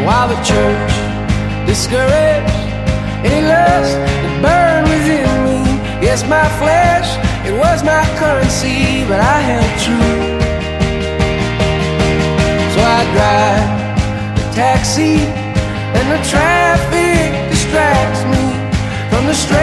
while the church discouraged any lust that burned within me. Yes, my flesh, it was my currency, but I held true. So I drive the taxi, and the traffic distracts me from the stress